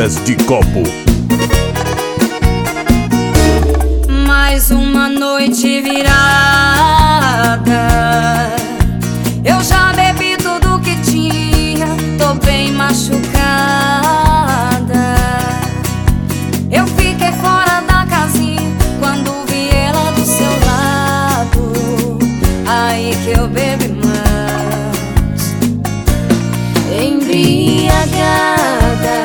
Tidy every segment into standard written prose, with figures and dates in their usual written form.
Caixas de Copo. Mais uma noite virada, eu já bebi tudo que tinha, tô bem machucada. Eu fiquei fora da casinha quando vi ela do seu lado, aí que eu bebi mais. Embriagada,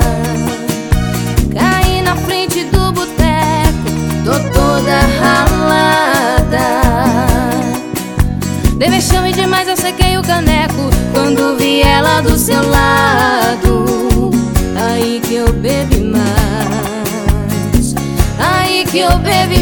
caí na frente do boteco, tô toda ralada. Dei vexame demais, eu sequei o caneco quando vi ela do seu lado, aí que eu bebi mais, aí que eu bebi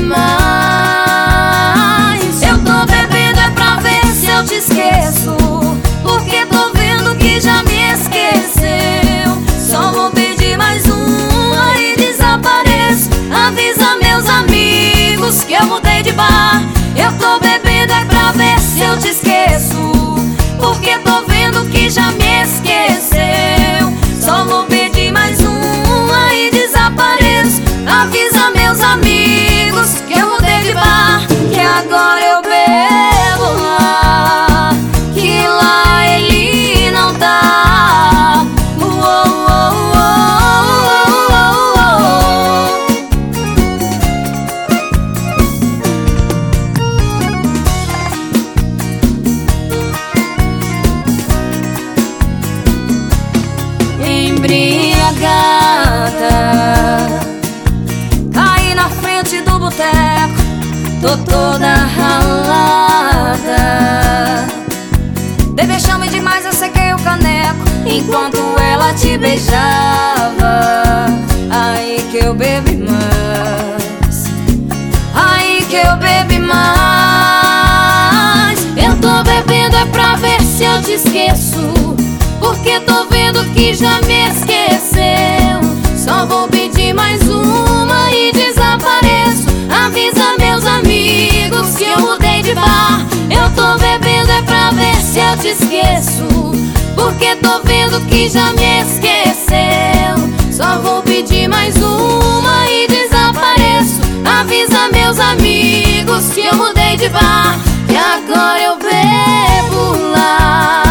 mais. Eu tô bebendo é pra ver se eu te esqueço, porque tô vendo que já me esqueceu. Só vou pedir mais um, aí desapareço. Avisa meus amigos que eu mudei de bar. Eu tô bebendo é pra ver se eu te esqueço, porque tô vendo que já me esqueceu. Só vou pedir mais um, aí desapareço. Avisa meus amigos que eu mudei de bar, que agora eu bebo lá, que lá ele não tá. Embriagada, caí na frente do boteco, tô toda ralada. Dei vexame demais, eu sequei o caneco enquanto ela te beijava, aí que eu bebi mais, aí que eu bebi mais. Eu tô bebendo é pra ver se eu te esqueço, porque tô vendo que já me esqueceu. Só vou pedir mais uma e desapareço. Avisa meus amigos que eu mudei de bar. Eu tô bebendo é pra ver se eu te esqueço, porque tô vendo que já me esqueceu. Só vou pedir mais uma e desapareço. Avisa meus amigos que eu mudei de bar, que agora eu bebo lá.